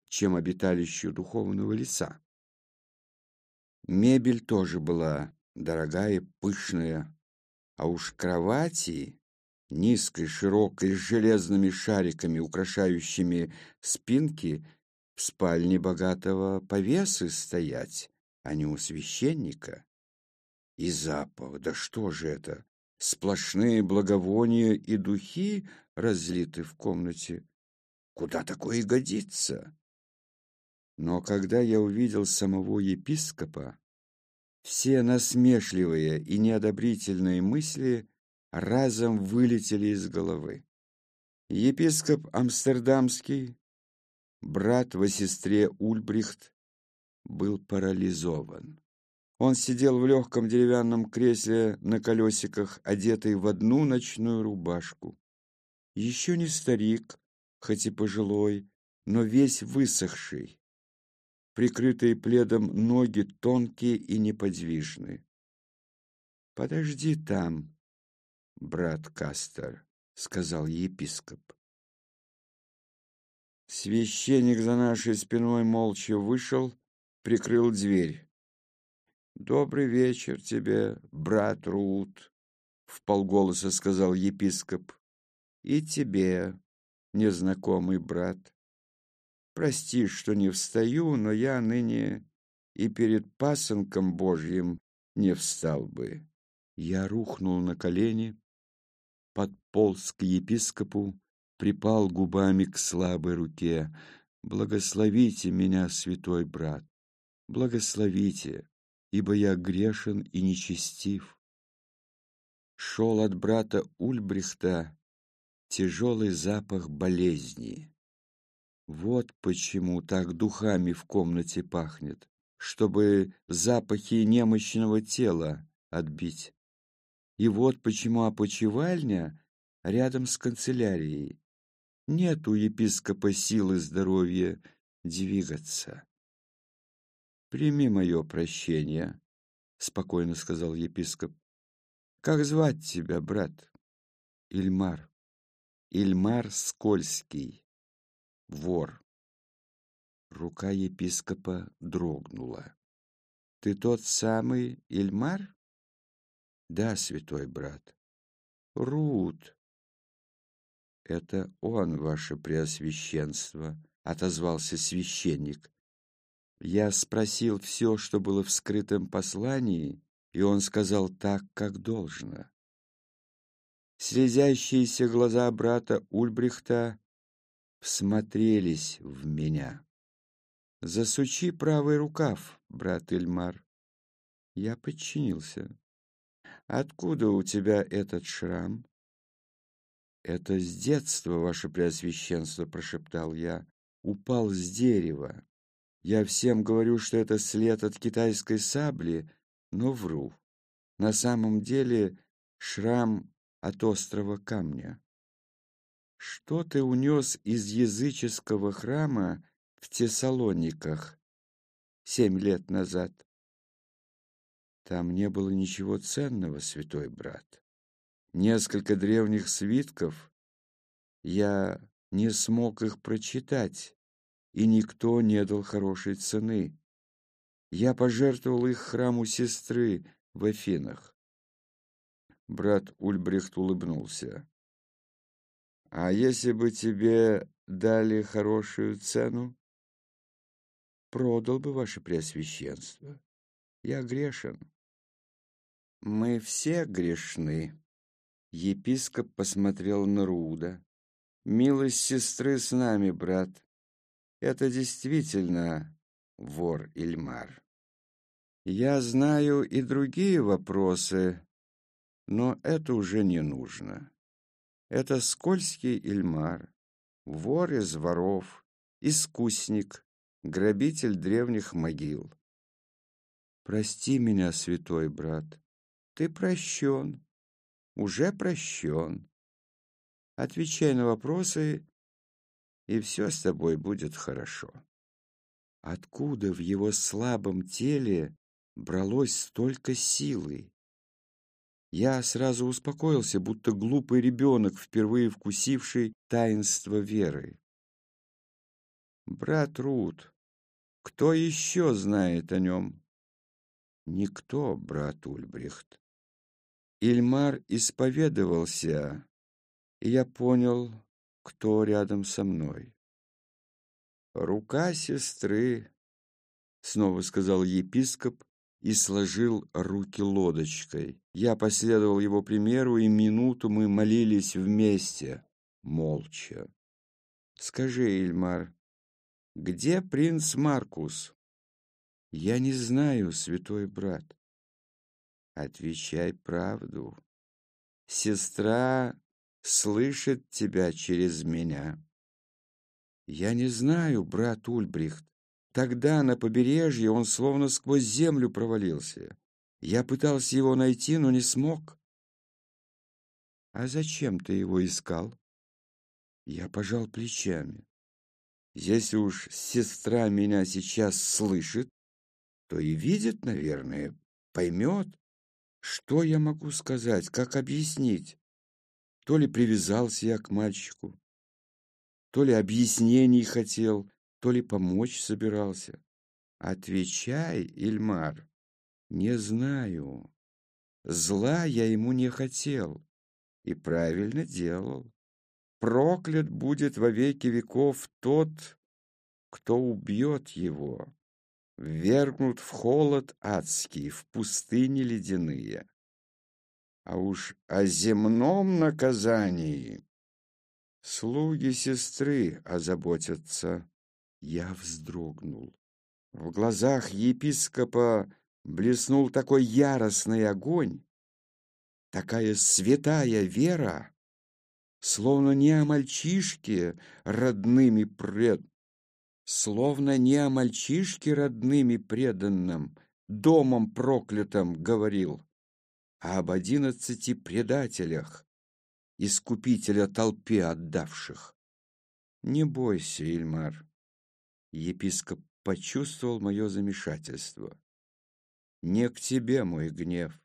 чем обиталищу духовного лица. Мебель тоже была дорогая и пышная, а уж кровати, низкой, широкой, с железными шариками, украшающими спинки, в спальне богатого повесы стоять, а не у священника. И запах, да что же это? Сплошные благовония и духи разлиты в комнате. Куда такое годится? Но когда я увидел самого епископа, все насмешливые и неодобрительные мысли разом вылетели из головы. Епископ Амстердамский, брат во сестре Ульбрихт, был парализован. Он сидел в легком деревянном кресле на колесиках, одетый в одну ночную рубашку. Еще не старик, хоть и пожилой, но весь высохший. Прикрытые пледом ноги тонкие и неподвижны. «Подожди там, брат Кастер», — сказал епископ. Священник за нашей спиной молча вышел, прикрыл дверь. «Добрый вечер тебе, брат Рут», — вполголоса сказал епископ. «И тебе, незнакомый брат. Прости, что не встаю, но я ныне и перед пасынком Божьим не встал бы». Я рухнул на колени, подполз к епископу, припал губами к слабой руке. «Благословите меня, святой брат, благословите, ибо я грешен и нечестив». Шел от брата Ульбрихта тяжелый запах болезни. Вот почему так духами в комнате пахнет, чтобы запахи немощного тела отбить. И вот почему опочивальня рядом с канцелярией. Нет у епископа силы здоровья двигаться. «Прими мое прощение», — спокойно сказал епископ. «Как звать тебя, брат?» «Ильмар. Ильмар Скользкий. Вор». Рука епископа дрогнула. «Ты тот самый Ильмар?» «Да, святой брат». «Рут». «Это он, ваше преосвященство», — отозвался священник. Я спросил все, что было в скрытом послании, и он сказал так, как должно. Слезящиеся глаза брата Ульбрихта всмотрелись в меня. «Засучи правый рукав, брат Ильмар». Я подчинился. «Откуда у тебя этот шрам?» «Это с детства, ваше преосвященство», — прошептал я. «Упал с дерева. Я всем говорю, что это след от китайской сабли, но вру. На самом деле шрам от острого камня». «Что ты унес из языческого храма в Тессалониках 7 лет назад?» «Там не было ничего ценного, святой брат. Несколько древних свитков. Я не смог их прочитать, и никто не дал хорошей цены. Я пожертвовал их храму сестры в Афинах». Брат Ульбрихт улыбнулся. «А если бы тебе дали хорошую цену?» «Продал бы, ваше преосвященство. Я грешен». «Мы все грешны». Епископ посмотрел на Руда. «Милость сестры с нами, брат. Это действительно вор Ильмар. Я знаю и другие вопросы, но это уже не нужно. Это скользкий Ильмар, вор из воров, искусник, грабитель древних могил. Прости меня, святой брат, ты прощен, уже прощен. Отвечай на вопросы, и все с тобой будет хорошо». Откуда в его слабом теле бралось столько силы? Я сразу успокоился, будто глупый ребенок, впервые вкусивший таинство веры. Брат Рут, кто еще знает о нем? Никто, брат Ульбрихт. Ильмар исповедовался, и я понял, кто рядом со мной. «Рука сестры», — снова сказал епископ и сложил руки лодочкой. Я последовал его примеру, и минуту мы молились вместе, молча. «Скажи, Ильмар, где принц Маркус?» «Я не знаю, святой брат». «Отвечай правду. Сестра слышит тебя через меня». «Я не знаю, брат Ульбрихт. Тогда на побережье он словно сквозь землю провалился. Я пытался его найти, но не смог». «А зачем ты его искал?» Я пожал плечами. «Если уж сестра меня сейчас слышит, то и видит, наверное, поймет. Что я могу сказать, как объяснить? То ли привязался я к мальчику, то ли объяснений хотел, то ли помочь собирался. Отвечай, Ильмар, не знаю. Зла я ему не хотел и правильно делал. Проклят будет во веки веков тот, кто убьет его. Ввергнут в холод адский, в пустыни ледяные. А уж о земном наказании слуги сестры озаботятся. Я вздрогнул. В глазах епископа блеснул такой яростный огонь, такая святая вера, словно не о мальчишке родными словно не о мальчишке родными преданном, домом проклятым говорил, а об 11 предателях, искупителя толпе отдавших. Не бойся, Ильмар. Епископ почувствовал мое замешательство. Не к тебе мой гнев.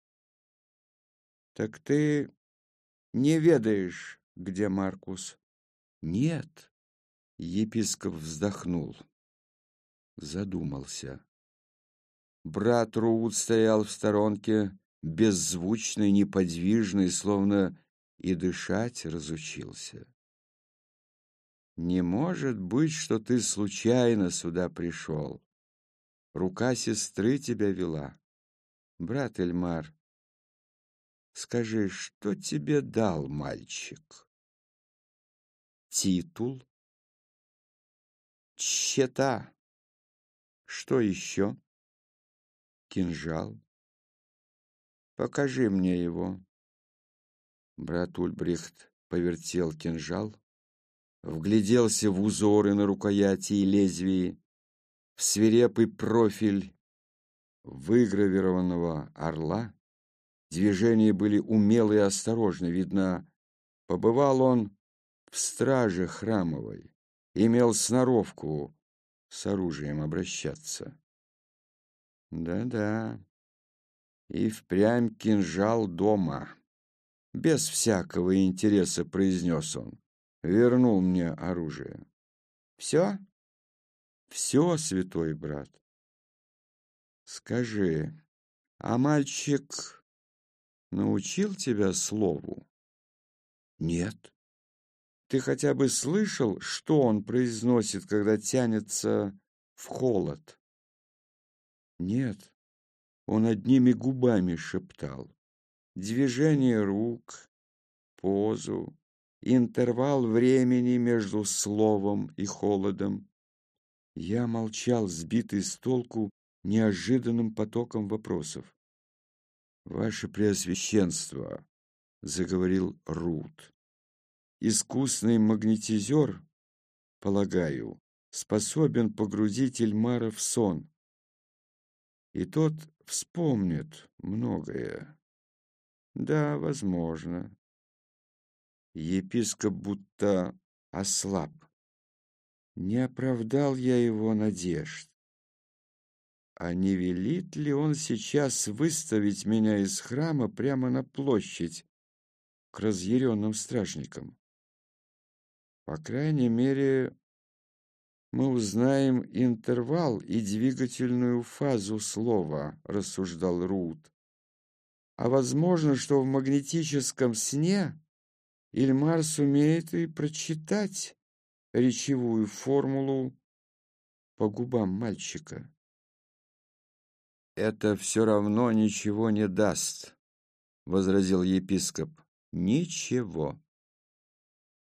Так ты не ведаешь, где Маркус? Нет. Епископ вздохнул, задумался. Брат Руут стоял в сторонке, беззвучный, неподвижный, словно и дышать разучился. «Не может быть, что ты случайно сюда пришел. Рука сестры тебя вела. Брат Эльмар, скажи, что тебе дал мальчик?» «Титул, тщета. Что еще?» «Кинжал. Покажи мне его». Брат Ульбрихт повертел кинжал, вгляделся в узоры на рукояти и лезвии, в свирепый профиль выгравированного орла. Движения были умелы и осторожны. Видно, побывал он в страже храмовой, имел сноровку с оружием обращаться. Да-да, и впрямь кинжал дома. Без всякого интереса произнес он. Вернул мне оружие. Все? Все, святой брат. Скажи, а мальчик научил тебя слову? Нет. Ты хотя бы слышал, что он произносит, когда тянется в холод? Нет. Он одними губами шептал. Движение рук, позу, интервал времени между словом и холодом. Я молчал, сбитый с толку неожиданным потоком вопросов. «Ваше Преосвященство», — заговорил Рут, — «искусный магнетизер, полагаю, способен погрузить Эльмара в сон, и тот вспомнит многое. Да, возможно». Епископ будто ослаб. Не оправдал я его надежд. А не велит ли он сейчас выставить меня из храма прямо на площадь к разъяренным стражникам? По крайней мере, мы узнаем интервал и двигательную фазу слова, рассуждал Рут. А возможно, что в магнетическом сне Ильмар сумеет и прочитать речевую формулу по губам мальчика. «Это все равно ничего не даст», — возразил епископ. «Ничего.